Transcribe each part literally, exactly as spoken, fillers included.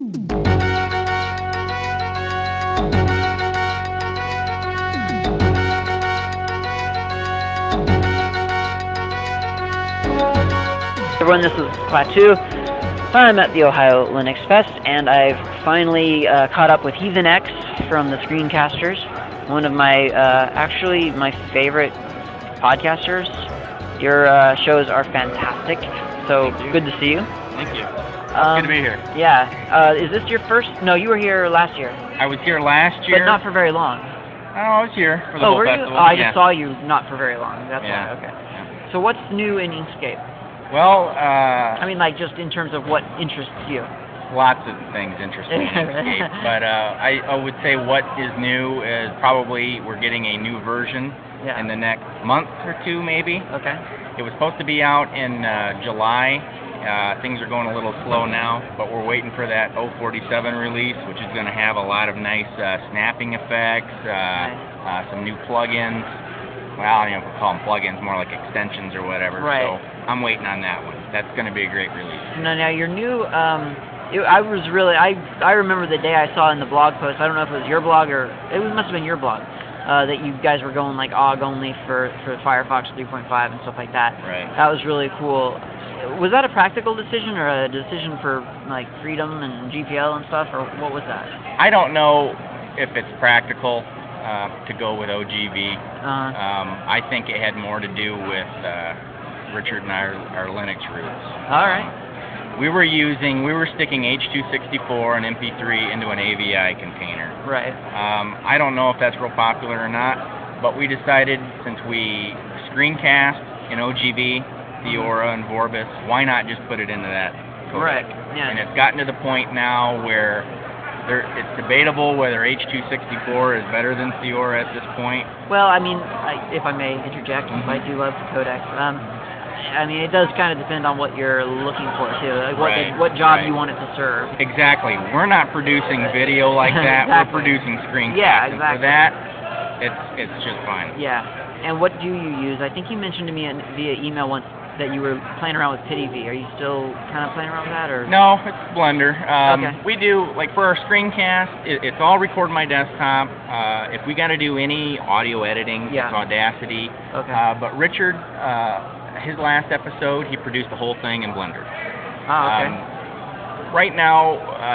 Everyone, this is Klaatu. I'm at the Ohio Linux Fest, and I've finally uh, caught up with Heathen X from the Screencasters, one of my, uh, actually, my favorite podcasters. Your uh, shows are fantastic, so good to see you. Thank you. Um, Good to be here. Yeah. Uh, is this your first? No, you were here last year. I was here last year. But not for very long. Oh, I was here for the oh, whole were festival. You? Oh, I yeah. just saw you not for very long. That's yeah. why. Okay. Yeah. So what's new in Inkscape? Well, uh... I mean, like, just in terms of what interests you. Lots of things interesting in Inkscape. But uh, I, I would say what is new is probably we're getting a new version yeah. in the next month or two, maybe. Okay. It was supposed to be out in uh, July. Uh, things are going a little slow now, but we're waiting for that oh forty-seven release, which is going to have a lot of nice uh, snapping effects, uh, nice. uh, some new plugins. Well, I don't know if we call them plugins, more like extensions or whatever. Right. So I'm waiting on that one. That's going to be a great release. Now, now your new, um, it, I was really, I I remember the day I saw in the blog post. I don't know if it was your blog or it must have been your blog. Uh, that you guys were going like O G only for, for Firefox three point five and stuff like that. Right. That was really cool. Was that a practical decision or a decision for like freedom and G P L and stuff, or what was that? I don't know if it's practical uh, to go with O G V. Uh-huh. Um, I think it had more to do with uh, Richard and our, our Linux roots. All right. Um, we were using, we were sticking H two sixty-four and M P three into an A V I container. Right. Um, I don't know if that's real popular or not, but we decided since we screencast in O G V, Theora and Vorbis, why not just put it into that codec? Right, yeah. And it's gotten to the point now where there, it's debatable whether H two sixty-four is better than Theora at this point. Well, I mean, I, if I may interject, mm-hmm. I do love codecs. Um, I mean, it does kind of depend on what you're looking for, too, like what, right, the, what job right. you want it to serve. Exactly. We're not producing video like that. exactly. We're producing screencasts. Yeah, exactly. And for that, it's, it's just fine. Yeah. And what do you use? I think you mentioned to me in, via email once that you were playing around with PityV. Are you still kind of playing around with that, or? No, it's Blender. Um, okay. We do, like for our screencast, it, it's all record my desktop. Uh, if we got to do any audio editing, yeah. it's Audacity. Okay. Uh, but Richard, uh, his last episode, he produced the whole thing in Blender. Oh, okay. Um, right now,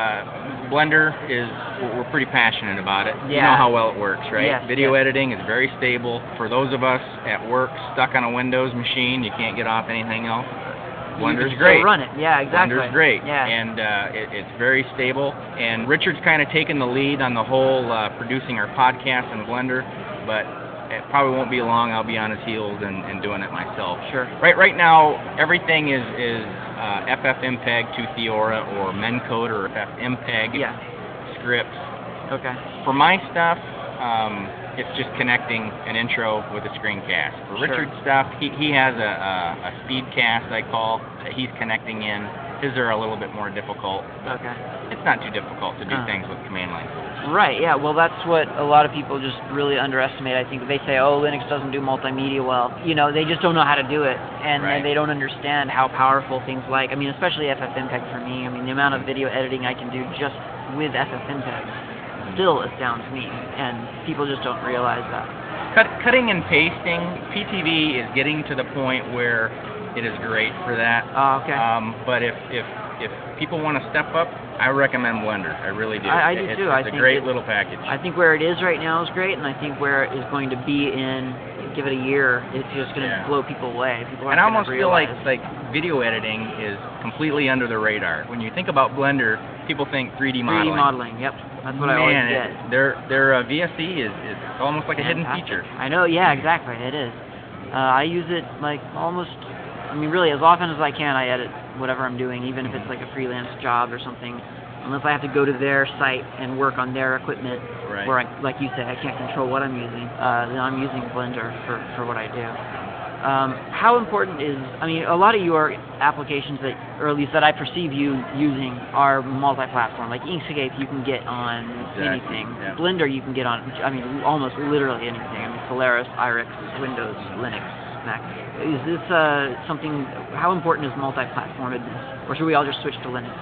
uh, Blender is, we're pretty passionate about it. Yeah. You know how well it works, right? Yes, Video yes. editing is very stable. For those of us at work stuck on a Windows machine, you can't get off anything else. Blender's you can great. Still run it, yeah, exactly. Blender's great, yeah. and uh, it, it's very stable. And Richard's kind of taken the lead on the whole uh, producing our podcast in Blender, but it probably won't be long. I'll be on his heels and, and doing it myself. Sure. Right, right now, everything is is uh, FFmpeg to Theora or Mencode or FFmpeg yeah. scripts. Okay. For my stuff, um, it's just connecting an intro with a screencast. For sure. Richard's stuff, he, he has a, a, a speedcast, I call, that he's connecting in. His are a little bit more difficult. Okay. It's not too difficult to do uh. things with command line tools. Right, yeah, well that's what a lot of people just really underestimate. I think they say, oh, Linux doesn't do multimedia well. You know, they just don't know how to do it, and right. they don't understand how powerful things like, I mean, especially FFmpeg for me. I mean, the amount of video editing I can do just with FFmpeg still astounds me, and people just don't realize that. Cut, cutting and pasting, P T V is getting to the point where it is great for that. Oh, okay. Um, but if, if if people want to step up, I recommend Blender. I really do. I, I do it's, too. It's I a think great it, little package. I think where it is right now is great, and I think where it is going to be in, give it a year, it's just going to yeah. blow people away. People and I almost feel like realize. like video editing is completely under the radar. When you think about Blender, people think three D modeling. three D modeling, yep. That's what Man, I always get. It, their their uh, V S E is, is almost like Fantastic. a hidden feature. I know, yeah, exactly. It is. Uh, I use it like almost, I mean, really, as often as I can, I edit whatever I'm doing, even if it's like a freelance job or something. Unless I have to go to their site and work on their equipment, right. where, I, like you say, I can't control what I'm using, uh, then I'm using Blender for, for what I do. Um, how important is, I mean, a lot of your applications that, or at least that I perceive you using, are multi-platform. Like Inkscape, you can get on exactly. anything. Yeah. Blender, you can get on, I mean, almost literally anything. I mean, Solaris, Irix, Windows, Linux, Mac. Is this uh, something, how important is multi-platformedness? Or should we all just switch to Linux?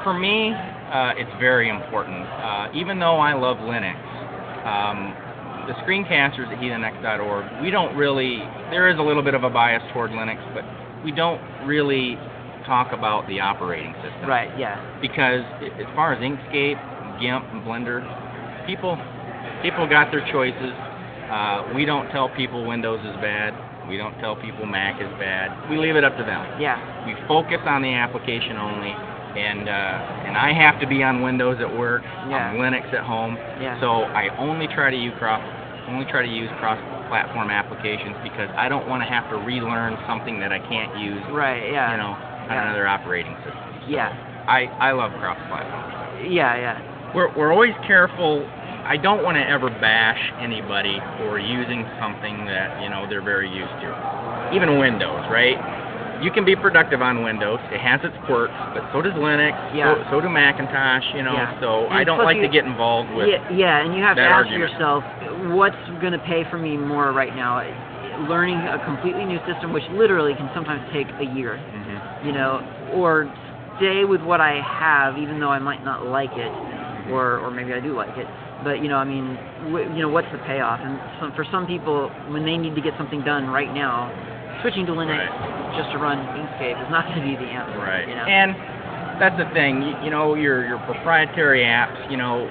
For me, uh, it's very important. Uh, even though I love Linux, um, the screencasters at heathen x dot org, we don't really, there is a little bit of a bias toward Linux, but we don't really talk about the operating system. Right, yeah. Because as far as Inkscape, GIMP, and Blender, people, people got their choices. Uh, we don't tell people Windows is bad. We don't tell people Mac is bad. We leave it up to them. Yeah. We focus on the application only. And uh, and I have to be on Windows at work, Yeah. on Linux at home, Yeah. so I only try to use cross, only try to use cross-platform applications because I don't want to have to relearn something that I can't use, Right, yeah. you know, on yeah. another operating system. So Yeah. I I love cross-platform. Yeah, yeah. We're we're always careful. I don't want to ever bash anybody for using something that you know they're very used to, even Windows, right? You can be productive on Windows. It has its quirks, but so does Linux. Yeah. So, so do Macintosh. You know. Yeah. So And I don't plus like you- to get involved with. Yeah, yeah, and you have to that ask argument. yourself, what's going to pay for me more right now? Learning a completely new system, which literally can sometimes take a year, Mhm. you know, or stay with what I have, even though I might not like it, or or maybe I do like it. But you know, I mean, w- you know, what's the payoff? And some, for some people, when they need to get something done right now, switching to Linux Right. just to run Inkscape is not going to be the answer. Right. You know? And that's the thing. You, you know, your your proprietary apps. You know,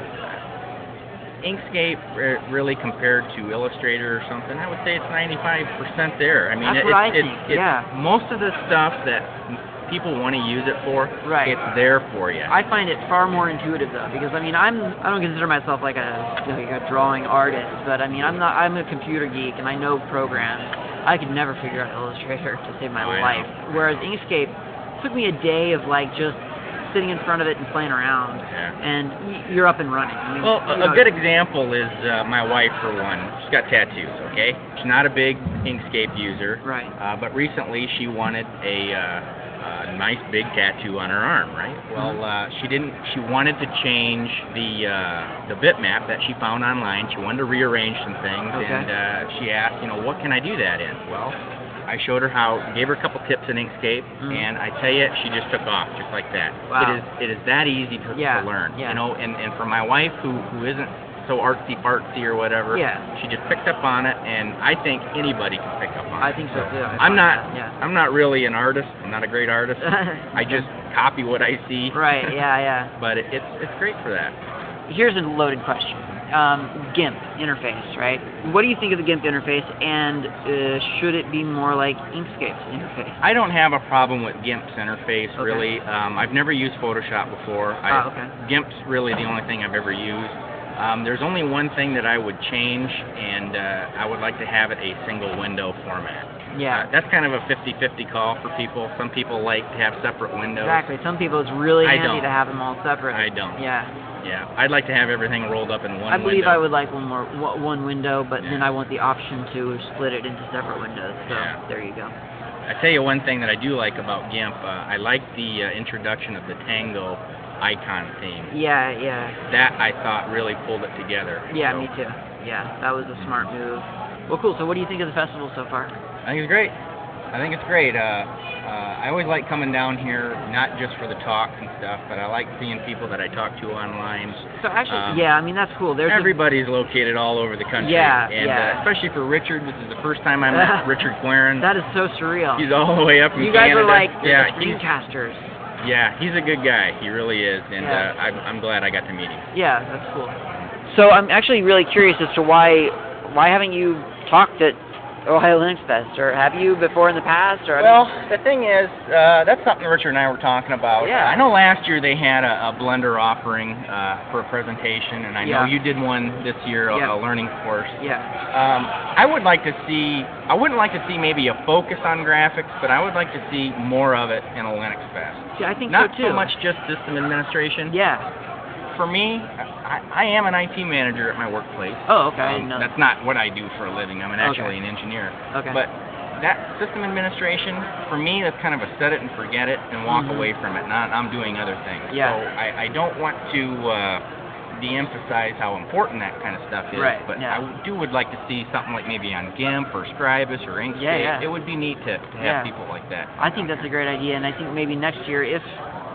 Inkscape re- really compared to Illustrator or something, I would say it's ninety-five percent there. I mean, That's it's, what I it's, think, it's yeah. most of the stuff that people want to use it for, Right. it's there for you. I find it far more intuitive though, because I mean, I'm I don't consider myself like a like a drawing artist, but I mean, I'm not I'm a computer geek and I know programs. I could never figure out Illustrator to save my Oh, I life. know. Whereas Inkscape took me a day of like just sitting in front of it and playing around, Yeah. and y- you're up and running. I mean, Well, you a, know, a good example is uh, my wife, for one. She's got tattoos, okay? She's not a big Inkscape user. Right. Uh, but recently she wanted a, uh, a nice big tattoo on her arm, right? Well, Mhm. uh, she didn't, she wanted to change the, uh, the bitmap that she found online. She wanted to rearrange some things, Okay. and uh, she asked, you know, what can I do that in? Well, I showed her how, gave her a couple tips in Inkscape, Mhm. and I tell you, she just took off just like that. Wow. It is it is that easy to, Yeah, to learn, yeah. you know. And, and for my wife, who who isn't so artsy fartsy or whatever, Yeah. she just picked up on it, and I think anybody can pick up on it. I think so too. I I'm find not that, yeah. I'm not really an artist. I'm not a great artist. I just copy what I see. Right. Yeah. Yeah. But it, it's it's great for that. Here's a loaded question. Um, GIMP interface, right? What do you think of the GIMP interface, and uh, should it be more like Inkscape's interface? I don't have a problem with GIMP's interface, Okay. really. Um, I've never used Photoshop before. I, Ah, okay. GIMP's really the only thing I've ever used. Um, there's only one thing that I would change, and uh, I would like to have it a single window format. Yeah. Uh, that's kind of a fifty-fifty call for people. Some people like to have separate windows. Exactly. Some people it's really I handy don't. to have them all separate. I don't. Yeah. Yeah, I'd like to have everything rolled up in one I believe window. I would like one more wa- one window, but then Yeah. I want the option to split it into separate windows. So Yeah. there you go. I tell you one thing that I do like about GIMP. Uh, I like the uh, introduction of the Tango icon theme. Yeah. Yeah. That I thought really pulled it together. Yeah. So, Me too. Yeah. That was a smart move. Well, cool. So what do you think of the festival so far? I think it's great. I think it's great. Uh, uh, I always like coming down here, not just for the talks and stuff, but I like seeing people that I talk to online. So actually, Um, yeah. I mean that's cool. There's a, Everybody's located all over the country. Yeah, and yeah. Uh, especially for Richard, this is the first time I met Richard Clarence. that is so surreal. He's all the way up in You guys Canada. are like yeah, the he's, screencasters. yeah, he's a good guy. He really is, and Yeah. uh, I'm, I'm glad I got to meet him. Yeah, that's cool. So I'm actually really curious as to why why haven't you talked at Ohio Linux Fest, or have you before in the past? Or I Well, mean, the thing is, uh, that's something Richard and I were talking about. Yeah. I know last year they had a, a Blender offering uh, for a presentation, and I know Yeah. you did one this year, a, Yeah. a learning course. yeah, Um, I would like to see, I wouldn't like to see maybe a focus on graphics, but I would like to see more of it in a Linux Fest. see, I think Not so too. much just system administration. Yeah. For me, I, I am an I T manager at my workplace. Oh, okay. I Um, didn't know that's not what I do for a living. I'm an, Okay. actually an engineer. Okay. But that system administration, for me, that's kind of a set it and forget it and walk Mhm. away from it. Not I'm doing other things. Yeah. So I, I don't want to uh, de-emphasize how important that kind of stuff is. Right, But yeah. I do would like to see something like maybe on GIMP or Scribus or Inkscape. Yeah, yeah. It would be neat to, to have Yeah. people like that. I think that's a great idea, and I think maybe next year, if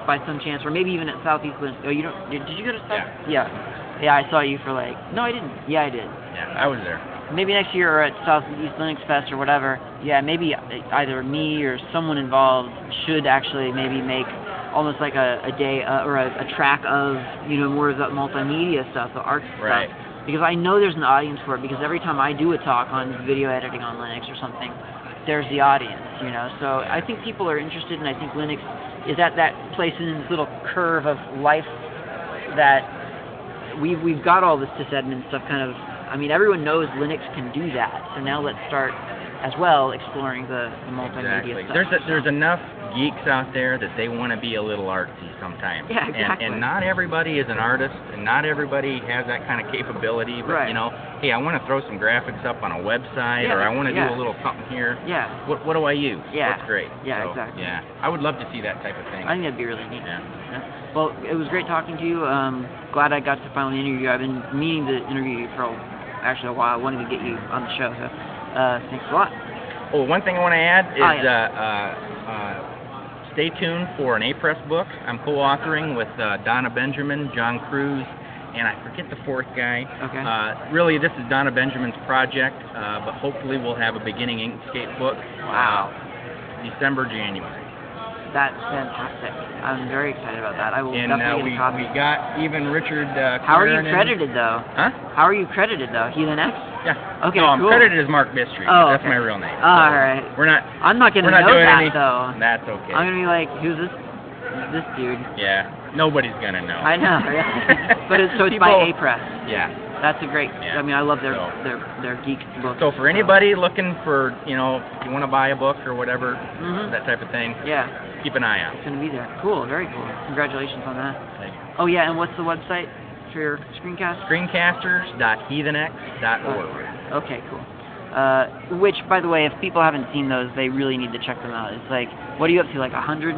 by some chance, or maybe even at Southeast Linux. Oh, you don't? Did, did you go to South? Yeah. Yeah. Yeah, I saw you for like. No, I didn't. Yeah, I did. Yeah, I was there. Maybe next year or at Southeast Linux Fest or whatever. Yeah, maybe either me or someone involved should actually maybe make almost like a, a day uh, or a, a track of, you know, more of the multimedia stuff, the art Right. stuff. Because I know there's an audience for it, because every time I do a talk on video editing on Linux or something, there's the audience, you know. So I think people are interested, and I think Linux is at that place in this little curve of life that we've, we've got all this sysadmin stuff kind of, I mean, everyone knows Linux can do that, so now let's start as well exploring the, the multimedia Exactly. stuff. There's a, there's enough geeks out there that they want to be a little artsy sometimes. Yeah, exactly. And, and not everybody is an artist, and not everybody has that kind of capability. But Right. you know, hey, I want to throw some graphics up on a website, Yeah, or I want to yeah. do a little something here. Yeah. What what do I use? Yeah. What's great? Yeah, So, exactly. Yeah, I would love to see that type of thing. I think that'd be really neat. Yeah. Yeah. Well, it was great talking to you. Um, glad I got to finally interview you. I've been meaning to interview you for a, actually a while. I wanted to get you on the show, so uh, thanks a lot. Oh, one thing I want to add is Oh, yeah. uh, uh, uh, stay tuned for an A-Press book. I'm co-authoring with uh, Donna Benjamin, John Cruz, and I forget the fourth guy. Okay. Uh, really, this is Donna Benjamin's project, uh, but hopefully we'll have a beginning Inkscape book. Wow. Uh, December, January. That's fantastic. I'm very excited about that. I will And uh, definitely we, get a copy. we got even Richard uh, How are you Kiernan- credited, though? Huh? How are you credited, though? Heathen X? Yeah. Okay, no, I'm cool. credited as Mark Bistry. Oh, That's okay. my real name. Oh, all right. We're not. I'm not going to We're not know doing that, any, though. That's okay. I'm going to be like, who's this this dude? Yeah. Nobody's gonna know. I know, yeah. But it's, so it's People, by A-Press. Yeah. That's a great, Yeah. I mean, I love their, So- their, their geek books. So for anybody looking for, you know, if you want to buy a book or whatever, Mhm. that type of thing, Yeah, keep an eye out. it's going to be there. Cool, very cool. Congratulations on that. Thank you. Oh, yeah, and what's the website for your screencast? Screencasters dot heathen x dot org. Okay, cool. Uh, which, by the way, if people haven't seen those, they really need to check them out. It's like, what are you up to, like one hundred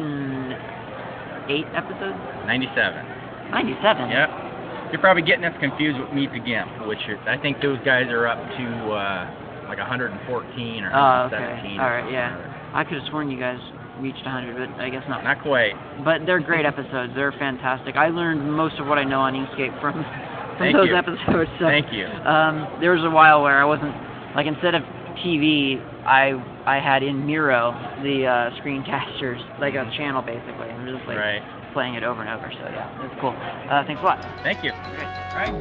eight episodes? ninety-seven. ninety-seven? Yep. You're probably getting us confused with Meet the Gimp, which is, I think those guys are up to uh, like one hundred fourteen or Oh, one hundred seventeen. okay. All or right, something yeah. or other. I could have sworn you guys reached one hundred, but I guess not. Not quite. But they're great episodes. They're fantastic. I learned most of what I know on Inkscape from from Thank those you. episodes. So, Thank you. Um, there was a while where I wasn't, like, instead of T V, I I had in Miro the uh, screencasters, like a channel basically, and just like Right. playing it over and over. So yeah, that's cool. Uh, thanks a lot. Thank you. Great. All right.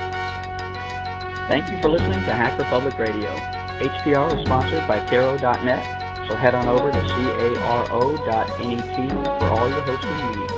Thank you for listening to Hack Republic Radio. H P R is sponsored by Caro dot net, so head on over to caro dot net for all your hosting needs.